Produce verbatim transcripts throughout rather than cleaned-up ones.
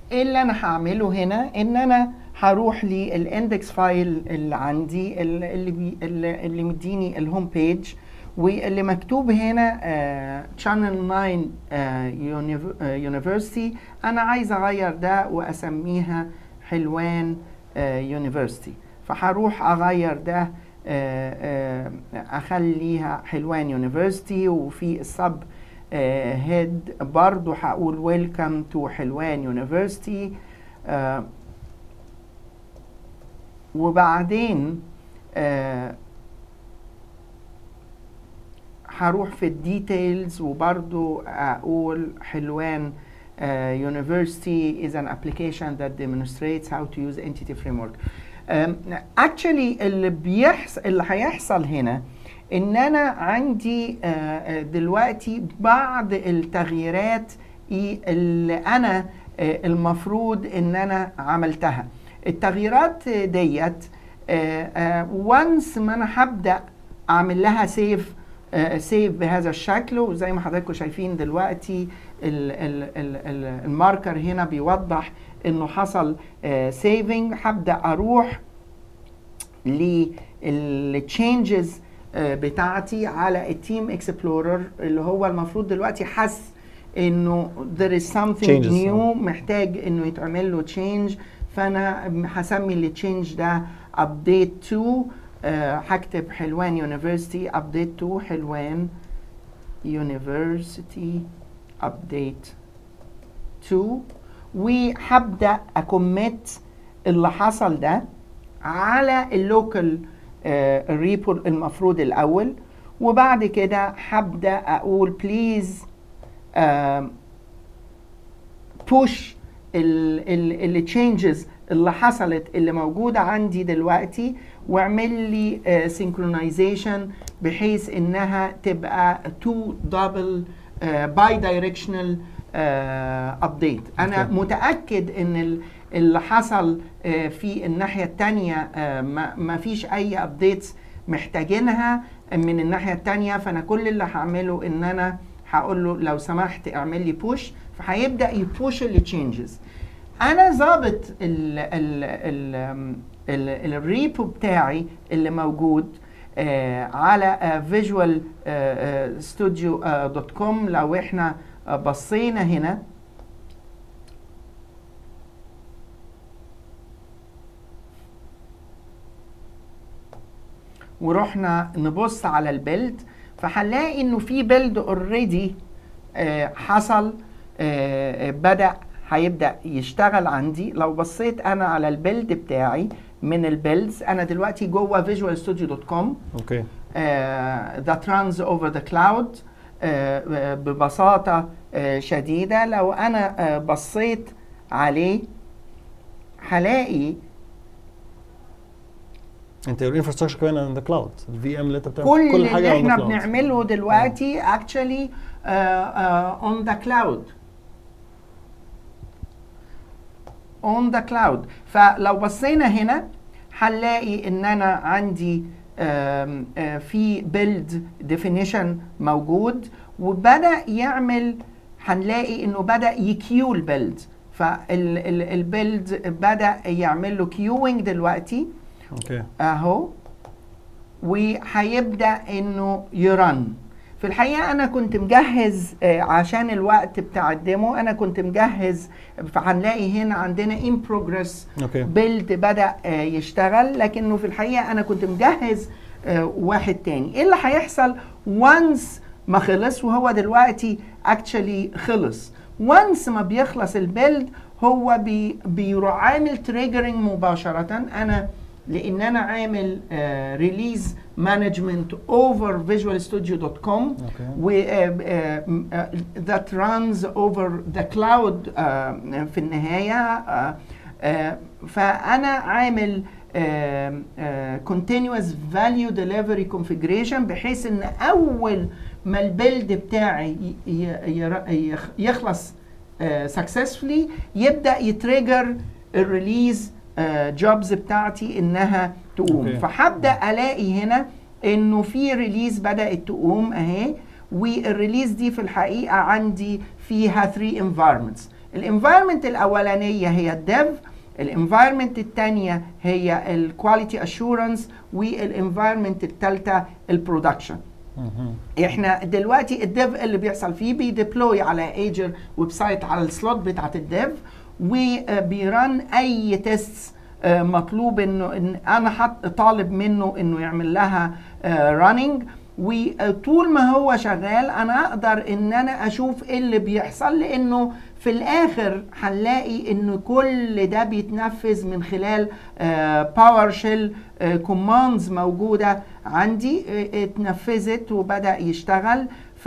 ايه اللي انا هعمله هنا؟ ان انا هروح للاندكس فايل اللي عندي اللي بي اللي, اللي مديني الهوم بيج، واللي مكتوب هنا شانل تسعة يونيفرسيتي. انا عايز اغير ده واسميها حلوان يونيفرسيتي، فهروح اغير ده اخليها حلوان يونيفرسيتي، وفي السب هيد برضو هقول ويلكم تو حلوان يونيفرسيتي. وبعدين آه هروح في الديتيلز وبرضو اقول حلوان uh, University is an application that demonstrates how to use entity framework. um, actually اللي بيحصل اللي هيحصل هنا ان انا عندي uh, دلوقتي بعض التغييرات اللي انا uh, المفروض ان انا عملتها. التغييرات ديت وانس ما انا هبدا اعمل لها سيف سيف بهذا الشكل، وزي ما حضراتكم شايفين دلوقتي ال ال ال ال الماركر هنا بيوضح انه حصل سيفنج. هبدا اروح للتشينجز بتاعتي على التيم اكسبلورر اللي هو المفروض دلوقتي حس انه there is something new محتاج انه يتعمل له change، فانا هسمي التشينج ده update to هكتب حلوان يونيفرسيتي update to حلوان يونيفرسيتي update to، وهبدا اكوميت اللي حصل ده على اللوكال ريبو المفروض الاول، وبعد كده هبدا اقول بليز بوش التشينجز اللي حصلت اللي موجوده عندي دلوقتي، واعمل لي سينكرونايزيشن uh, بحيث انها تبقى تو دبل باي دايركشنال ابديت. انا okay. متاكد ان اللي حصل uh, في الناحيه الثانيه uh, ما, ما فيش اي ابديتس محتاجينها من الناحيه الثانيه، فانا كل اللي هعمله ان انا هقول له لو سمحت اعمل لي بوش، فهيبدا يبوش التشينجز. انا ظابط الريبو بتاعي اللي موجود آه على فيجوال ستوديو دوت كوم. لو احنا آه بصينا هنا ورحنا نبص على البيلد، فهنلاقي انه في بيلد اوريدي آه حصل آه بدأ هيبدأ يشتغل عندي. لو بصيت انا على البيلد بتاعي من البيلدز، انا دلوقتي جوه فيجوال ستوديو دوت كوم اوكي that runs over the cloud. uh, ببساطة uh, شديدة لو انا uh, بصيت عليه هلاقي انت الانفراستراكشر كمان ان ذا كلاود، الفي ام اللي انت بتعمل كل, كل حاجه اللي احنا بنعمله دلوقتي actually uh, uh, on the cloud on the cloud. فلو بصينا هنا هنلاقي ان انا عندي آم آم في build definition موجود، وبدأ يعمل هنلاقي انه بدأ يكيو البيلد، فالبيلد بدأ يعمل له كيوينج دلوقتي اوكي اهو، وهيبدأ انه يرن. في الحقيقة أنا كنت مجهز آه عشان الوقت بتاع الديمو، أنا كنت مجهز، فهنلاقي هنا عندنا in progress build بدأ آه يشتغل، لكنه في الحقيقة أنا كنت مجهز آه واحد تاني. إيه اللي هيحصل once ما خلص؟ وهو دلوقتي actually خلص. once ما بيخلص البيلد هو بي بيروح عامل triggering مباشرة. أنا لان انا عامل ريليز مانجمنت اوفر فيجوال ستوديو دوت كوم و ذات رانز اوفر ذا كلاود في النهايه. uh, uh, فانا عامل كونتينوس فاليو ديليفري كونفيجريشن بحيث ان اول ما البيلد بتاعي يخلص سكسسفولي uh, يبدا يتريجر الريليز جوبز uh, بتاعتي انها تقوم. okay. فهبدا الاقي هنا انه في ريليز بدات تقوم اهي، والريليز دي في الحقيقه عندي فيها ثري environments. الانفايرمنت الاولانيه هي الديف، الانفايرمنت الثانيه هي الكواليتي اشورنس، والانفايرمنت الثالثه البرودكشن. احنا دلوقتي الديف اللي بيحصل فيه بيديبلوي على ايجر ويب سايت على السلوت بتاعت الديف، وبيرن اي تيست مطلوب انه إن انا حط طالب منه انه يعمل لها راننج، وطول ما هو شغال انا اقدر ان انا اشوف ايه اللي بيحصل، لانه في الاخر هنلاقي ان كل ده بيتنفذ من خلال باور شيل كوماندز موجوده عندي اتنفذت وبدا يشتغل ف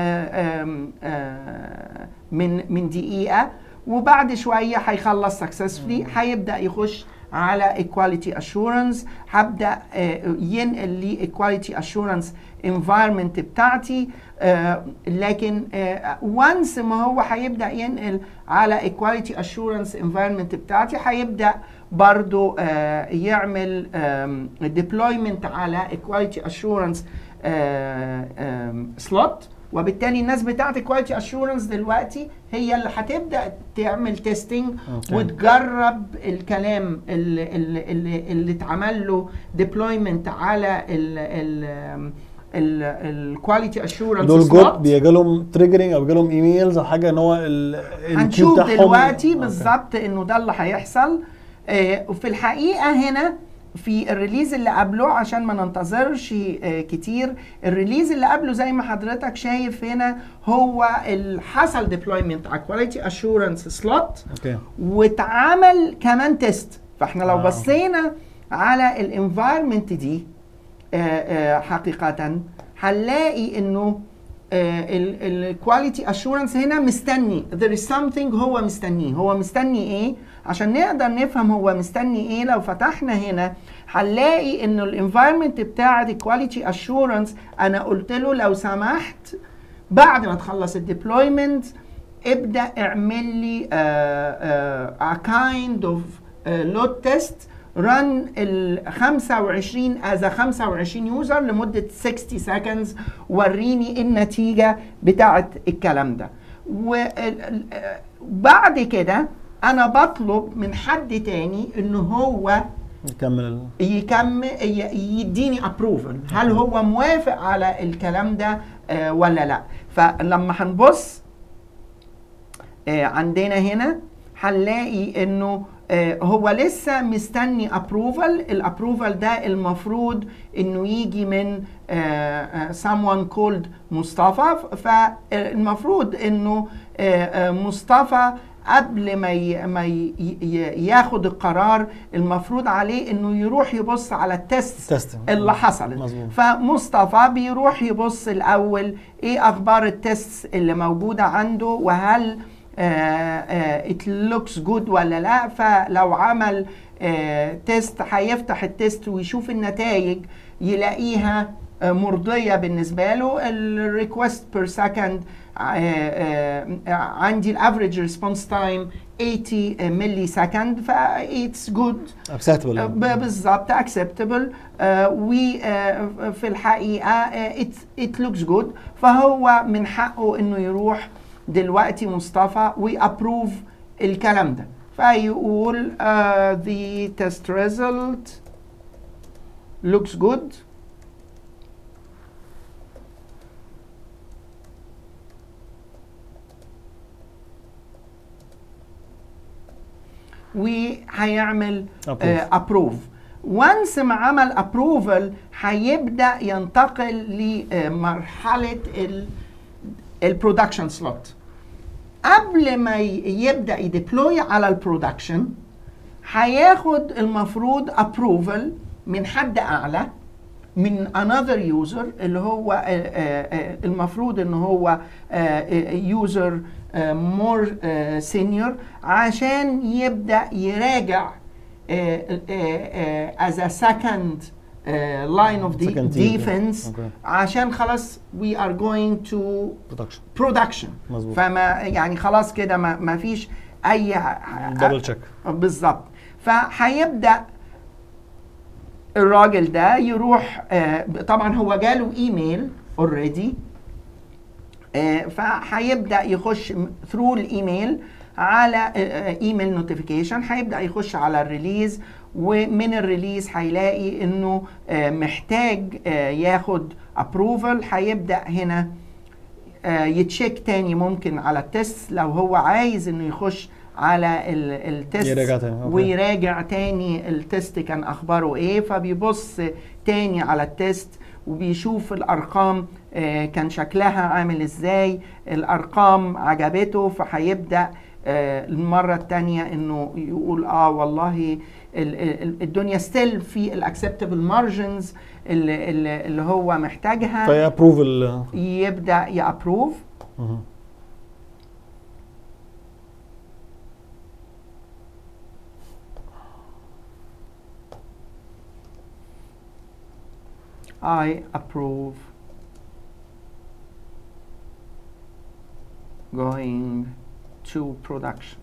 من من دقيقه، وبعد شويه هيخلص سكسسفلي، هيبدا يخش على equality assurance، هبدا ينقل لي equality assurance environment بتاعتي. لكن once ما هو هيبدا ينقل على equality assurance environment بتاعتي، هيبدا برضو يعمل deployment على equality assurance slot، وبالتالي الناس بتاعت كواليتي اشورنس دلوقتي هي اللي هتبدا تعمل تيستنج وتجرب الكلام اللي اللي اللي اتعمل له ديبلويمنت على الكواليتي اشورنس. دول جوت بيجي لهم تريجرنج او بيجي لهم ايميلز او حاجه ان هو هنشوف دلوقتي بالظبط انه ده اللي هيحصل. آه وفي الحقيقه هنا في الريليز اللي قبله، عشان ما ننتظرش كتير، الريليز اللي قبله زي ما حضرتك شايف هنا هو حصل ديبلويمنت على كواليتي اشورنس سلوت، واتعمل كمان تيست. فاحنا لو آه. بصينا على الانفايرمنت دي آآ آآ حقيقة هنلاقي انه الكواليتي اشورنس هنا مستني there is something هو مستنيه. هو مستني ايه؟ عشان نقدر نفهم هو مستني ايه، لو فتحنا هنا هنلاقي انه الانفايرمنت بتاع الكواليتي اشورنس انا قلت له لو سمحت بعد ما تخلص الديبلويمنت ابدا اعمل لي a kind of load test run ال خمسة وعشرين as a خمسة وعشرين يوزر لمدة ستين seconds، وريني النتيجة بتاعت الكلام ده. وبعد كده انا بطلب من حد تاني انه هو يكمل يكمل يديني ابروفل، هل هو موافق على الكلام ده آه ولا لا. فلما هنبص آه عندنا هنا هنلاقي انه آه هو لسه مستني ابروفل. الابروفل ده المفروض انه يجي من آه someone called مصطفى، فالمفروض انه آه مصطفى قبل ما ي... ما ي... ياخد القرار المفروض عليه انه يروح يبص على التست اللي حصلت. مزبوط. فمصطفى بيروح يبص الاول ايه اخبار التست اللي موجوده عنده، وهل ات لوكس جود ولا لا. فلو عمل تيست هيفتح التيست ويشوف النتائج يلاقيها مرضيه بالنسبه له. الريكوست بير سكند عندي الافريج ريسبونس تايم ثمانين ملي سكند، فايتس جود اكسبتبل بالظبط اكسبتبل. وفي الحقيقه ات لوكس جود، فهو من حقه انه يروح دلوقتي مصطفى ويابروف الكلام ده، فيقول uh, the test result looks good. وهيعمل ابروف. وانس ما عمل ابروفل هيبدا ينتقل لمرحله البرودكشن سلوت. قبل ما يبدا يديبلوي على البرودكشن هياخد المفروض ابروفل من حد اعلى، من another user اللي هو المفروض ان هو user more senior، عشان يبدأ يراجع as a second line of defense. عشان خلاص we are going to production. production. مزبوط. فما يعني خلاص كده ما, ما فيش اي double check. بالظبط. فهيبدأ الراجل ده يروح آه طبعا هو جاله ايميل اوريدي، آه فهيبدا يخش ثرو الايميل على ايميل نوتيفيكيشن، هيبدا يخش على الريليز، ومن الريليز هيلاقي انه محتاج ياخد ابروفل، هيبدا هنا يتشيك تاني ممكن على التست لو هو عايز انه يخش على التست يراجع تاني. ويراجع تاني التست كان اخباره ايه، فبيبص تاني على التست وبيشوف الارقام كان شكلها عامل ازاي، الارقام عجبته، فهيبدا المره الثانيه انه يقول اه والله الدنيا ستيل في الاكسبتبل مارجنز اللي, اللي هو محتاجها، فيابروف يبدا يابروف. I approve going to production.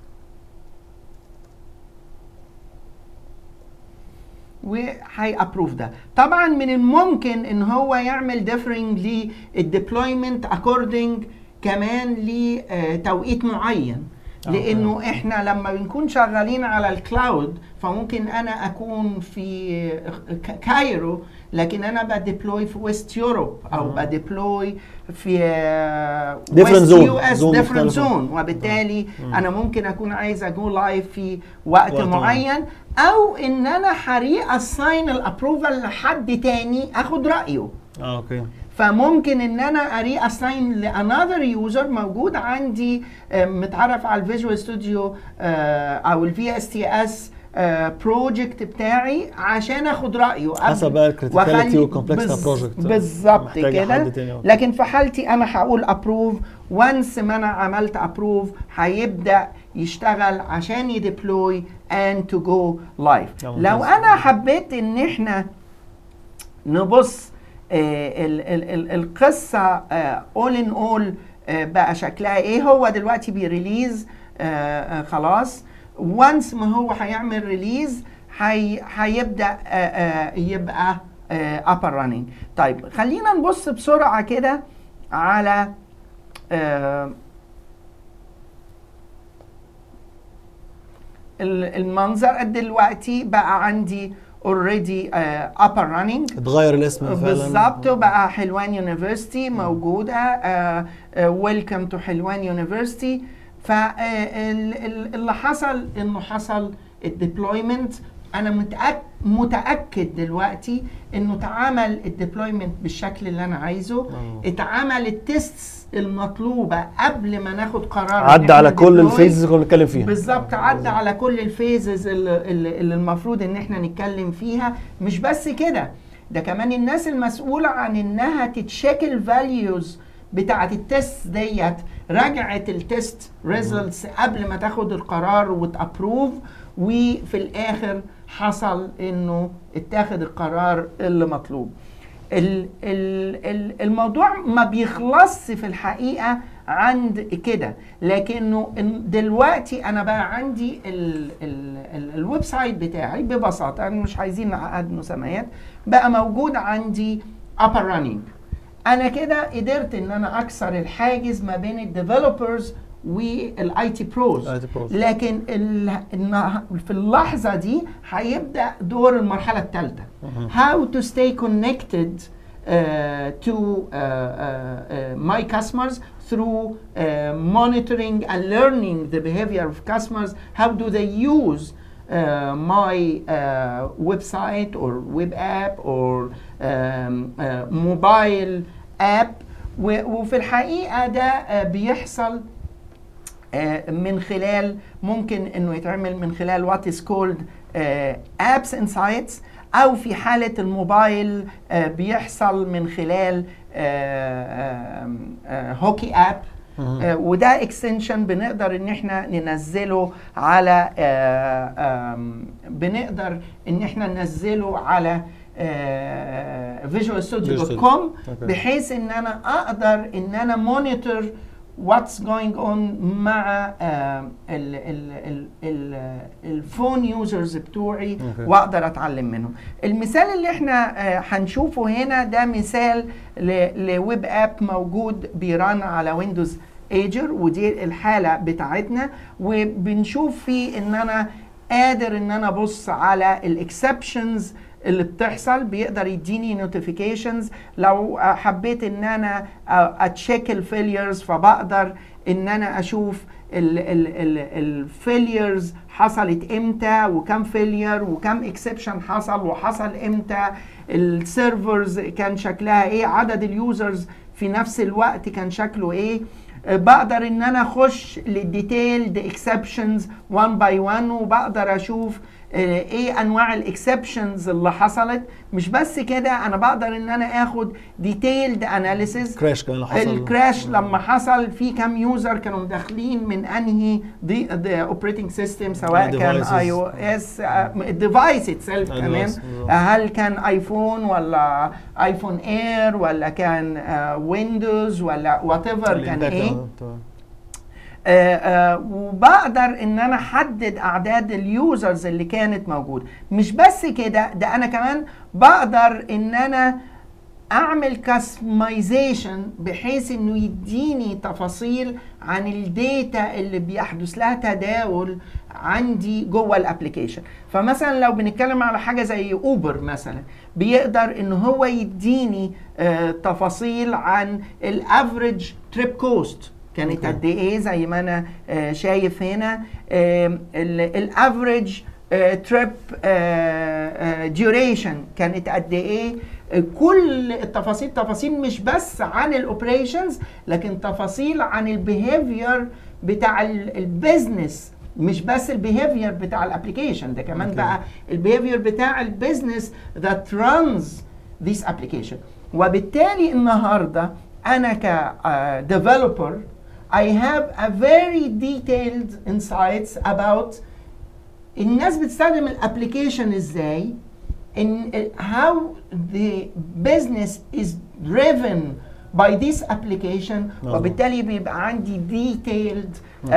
وهي ابروف ده. طبعا من الممكن ان هو يعمل ديفرنج للديبلويمنت اكوردنج كمان لتوقيت معين، لانه احنا لما بنكون شغالين على الكلاود فممكن انا اكون في كايرو لكن انا بديبلوي في ويست يوروب او بديبلوي في ويست يو اس ديفرنت زون، وبالتالي مم. انا ممكن اكون عايز اجو لايف في وقت, وقت معين، او ان انا حري اساين الابروفال لحد تاني اخد رايه. اه اوكي. فممكن ان انا اري اساين لانذر يوزر موجود عندي متعرف على الفيجوال ستوديو او الفي اس تي اس بروجكت بتاعي عشان اخد رايه حسب بقى الكريتيكاليتي والكومبلكس بروجكت بالظبط كده. لكن في حالتي انا هقول ابروف، وانس ما انا عملت ابروف هيبدا يشتغل عشان يديبلوي اند تو جو لايف. لو انا حبيت ان احنا نبص آه ال ال ال القصه اول ان اول بقى شكلها ايه، هو دلوقتي بيريليز آه آه خلاص، وانس ما هو هيعمل ريليز هي هيبدا يبقى اب اند رانينج. طيب خلينا نبص بسرعه كده على المنظر. دلوقتي بقى عندي اوريدي اب اند رانينج، اتغير الاسم فعلا بالظبط، بقى حلوان يونيفرسيتي موجوده، ويلكم تو حلوان يونيفرسيتي. فاللي حصل انه حصل الديبلويمنت، انا متأكد متاكد دلوقتي انه اتعمل الديبلويمنت بالشكل اللي انا عايزه، أوه. اتعمل التيستس المطلوبه قبل ما ناخد قرار، عدى على كل الفيزز اللي بنتكلم فيها بالظبط، عدى على كل الفيزز اللي, اللي المفروض ان احنا نتكلم فيها. مش بس كده، ده كمان الناس المسؤوله عن انها تتشيك الفاليوز بتاعت التست ديت راجعت التست ريزلتس قبل ما تاخد القرار وتابروف، وفي الاخر حصل انه اتاخد القرار اللي مطلوب. الموضوع ما بيخلصش في الحقيقه عند كده، لكنه دلوقتي انا بقى عندي الويب سايت بتاعي ببساطه، يعني مش عايزين نعقد مسميات، بقى موجود عندي up and running. انا كده قدرت ان انا اكسر الحاجز ما بين الديفلوبرز والاي تي بروز، لكن في اللحظه دي هيبدا دور المرحله الثالثه، how to stay connected uh, to uh, uh, my customers through uh, monitoring and learning the behavior of customers. How do they use Uh, my uh, website or web app or um, uh, mobile app. وفي الحقيقة ده uh, بيحصل uh, من خلال، ممكن انه يتعمل من خلال what is called uh, apps insights، او في حالة الموبايل uh, بيحصل من خلال هوكي اب. آه وده اكستنشن بنقدر ان احنا ننزله على بنقدر ان احنا ننزله على فيجوال ستوديو دوت كوم، بحيث ان انا اقدر ان انا مونيتور واتس جوينج اون مع الفون يوزرز بتوعي، okay. واقدر اتعلم منهم. المثال اللي احنا هنشوفه هنا ده مثال لويب اب موجود بيران على ويندوز ايجر، ودي الحاله بتاعتنا، وبنشوف فيه ان انا قادر ان انا ابص على الاكسبشنز اللي بتحصل، بيقدر يديني نوتيفيكيشنز لو حبيت ان انا اتشيك الفيليرز، فبقدر ان انا اشوف الفيليرز حصلت امتى وكم فيلير وكم اكسبشن حصل وحصل امتى، السيرفرز كان شكلها ايه، عدد اليوزرز في نفس الوقت كان شكله ايه. بقدر ان انا اخش للديتيلد اكسبشنز وان باي وان، وبقدر اشوف ايه انواع الاكسبشنز اللي حصلت. مش بس كده، انا بقدر ان انا اخد ديتيلد اناليسيز، كراش كان حصل، الكراش لما حصل في كم يوزر كانوا داخلين من انهي دي اوبريتنج سيستم، سواء كان اي او اس، الديفايس اتسلف كمان، هل كان ايفون ولا ايفون اير ولا كان ويندوز ولا وات ايفر كان ايه. آه آه وبقدر ان انا احدد اعداد اليوزرز اللي كانت موجوده. مش بس كده، ده انا كمان بقدر ان انا اعمل كاستمايزيشن بحيث انه يديني تفاصيل عن الداتا اللي بيحدث لها تداول عندي جوه الابليكيشن. فمثلا لو بنتكلم على حاجه زي اوبر مثلا، بيقدر ان هو يديني آه تفاصيل عن الافريج تريب كوست كانت قد ايه، زي ما انا آه شايف هنا الافريج تريب ديوريشن كانت قد ايه. كل التفاصيل، تفاصيل مش بس عن الاوبريشنز، لكن تفاصيل عن البيهيفير بتاع البيزنس، مش بس البيهيفير بتاع الابليكيشن ده، كمان okay. بقى البيهيفير بتاع البيزنس that runs this application. وبالتالي النهارده انا ك uh, developer I have a very detailed insights about الناس بتستخدم الابليكيشن ازاي، in how the business is driven by this application. وبالتالي بيبقى عندي detailed uh,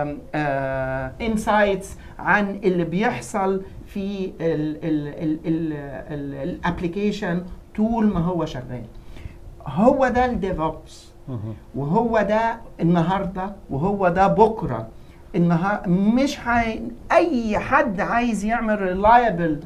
uh, insights عن اللي بيحصل في الابليكيشن طول ما هو شغال. هو ده الديفوبس، وهو ده النهارده، وهو ده بكره. النهار مش حي... اي حد عايز يعمل ريلايبل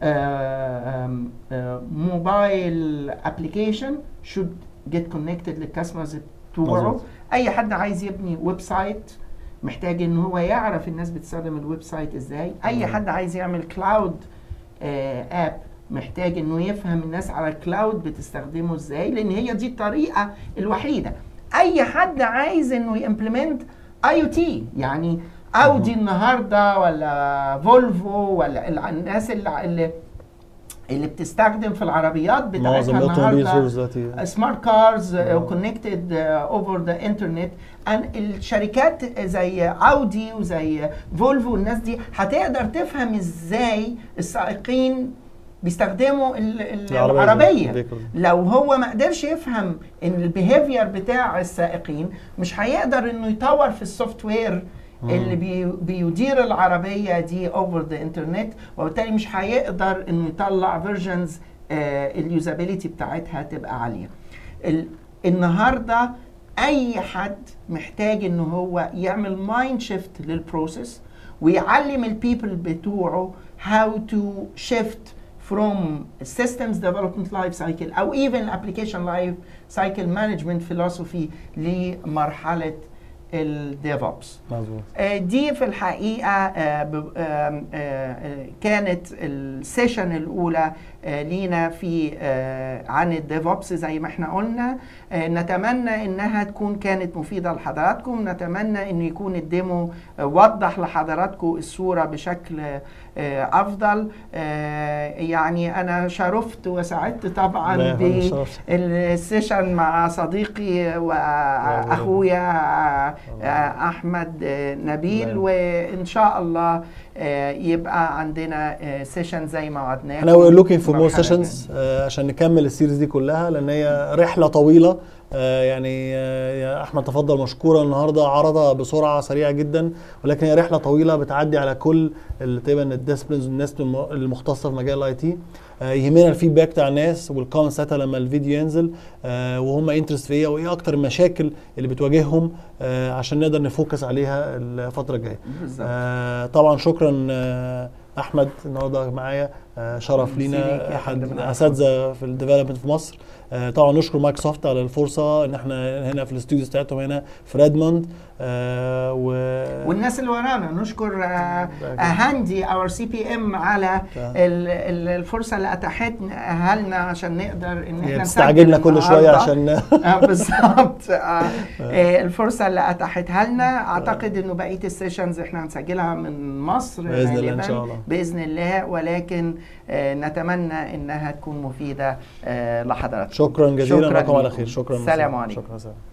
موبايل ابلكيشن should get connected للكاستمرز بتوعه. اي حد عايز يبني ويب سايت محتاج ان هو يعرف الناس بتستخدم الويب سايت ازاي. اي حد عايز يعمل كلاود اب محتاج انه يفهم الناس على الكلاود بتستخدمه ازاي، لان هي دي الطريقه الوحيده. اي حد عايز انه يمبلمنت اي او تي، يعني اودي النهارده ولا فولفو ولا الناس اللي اللي بتستخدم في العربيات بتاعتها النهارده سمارت كارز كونكتد اوفر ذا انترنت، الشركات زي اودي وزي فولفو الناس دي هتقدر تفهم ازاي السائقين بيستخدموا العربية. لو هو ما قدرش يفهم ان البيهيفير بتاع السائقين، مش هيقدر انه يطور في السوفت وير اللي بي بيدير العربية دي اوفر ذا انترنت، وبالتالي مش هيقدر انه يطلع فيرجنز اليوزابيليتي بتاعتها تبقى عالية. النهاردة اي حد محتاج انه هو يعمل مايند شيفت للبروسيس، ويعلم البيبل بتوعه how to shift from systems development life cycle أو even application life cycle management philosophy لمرحلة الديفوبس. دي في الحقيقة آه آه آه كانت السيشن الأولى لينا في عن الديفوبس. زي ما احنا قلنا نتمنى انها تكون كانت مفيدة لحضراتكم، نتمنى ان يكون الديمو وضح لحضراتكم الصورة بشكل افضل. يعني انا شرفت وسعدت طبعا بالسيشن مع صديقي واخويا احمد نبيل، وان شاء الله يبقى عندنا سيشن زي ما وعدناكم. احنا we're looking for more sessions عشان نكمل السيريز دي كلها، لان هي رحله طويله. آه يعني آه يا احمد تفضل مشكورا، النهارده عرضها بسرعه سريعه جدا، ولكن هي رحله طويله بتعدي على كل تقريبا الديسبلينز والناس المختصه في مجال الاي تي. آه يهمنا الفيدباك بتاع الناس والكومنت ساعتها لما الفيديو ينزل، آه وهم انترست فيها وايه اكتر المشاكل اللي نواجههم آه عشان نقدر نفوكس عليها الفتره الجايه. آه طبعا شكرا آه احمد النهارده معايا، آه شرف لينا، احد اساتذه في الديفلوبمنت في مصر. آه طبعا نشكر مايكروسوفت على الفرصه ان احنا هنا في الاستوديوز بتاعتهم هنا في ريدموند، آه و... والناس اللي ورانا نشكر آه هاندي اور سي بي ام على الفرصه اللي اتاحتها لنا عشان نقدر ان احنا نستعجلنا كل شويه عشان آه بالظبط. آه آه الفرصه اللي اتاحتها لنا. اعتقد انه بقيه السيشنز احنا هنسجلها من مصر باذن الله ان شاء الله باذن الله، ولكن آه نتمنى انها تكون مفيده آه لحضراتكم. شكرا جزيلا، نراكم على خير. شكرا. السلام عليكم. شكرا.